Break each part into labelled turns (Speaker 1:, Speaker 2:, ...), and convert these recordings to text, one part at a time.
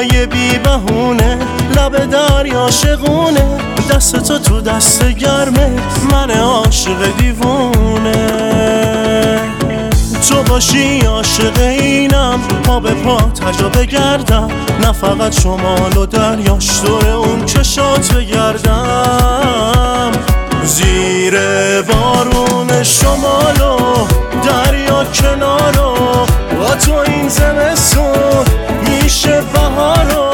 Speaker 1: های بی بهونه، لب دریا شقونه، دست تو دست گرمه، من عاشق دیوونه. تو باشی عاشق اینم، پا به پا تجا بگردم، نه فقط شمال و دریاش، دور اون چشات بگردم. زیر بارون شمال و دریا کنارو، با تو این زمستون میشه بهارو.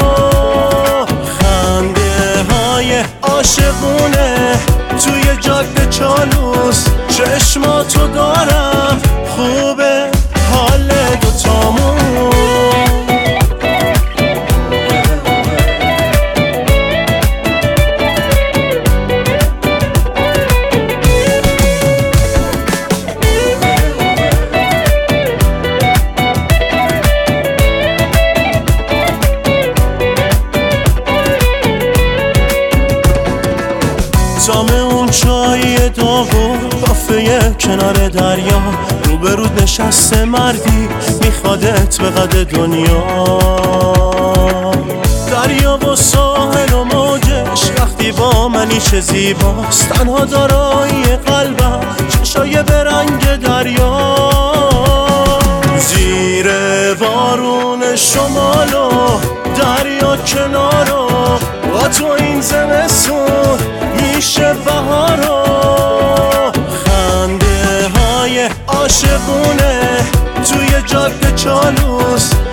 Speaker 1: خنده های عاشقونه توی جاده چالوس، چشماتو دارم خوبه حال دوتامون. دام اون چای داغو، کافه کنار دریا، روبرود نشسته مردی میخوادت به قد دنیا. دریا و ساحل و موجش وقتی با منی چه زیباست، تنها دارایی قلبم چشای برنگ دریا. زیر بارون شمال و دریا کنارو، با تو این زمستون میشه بهارو. خنده های عاشقونه توی جاده چالوس،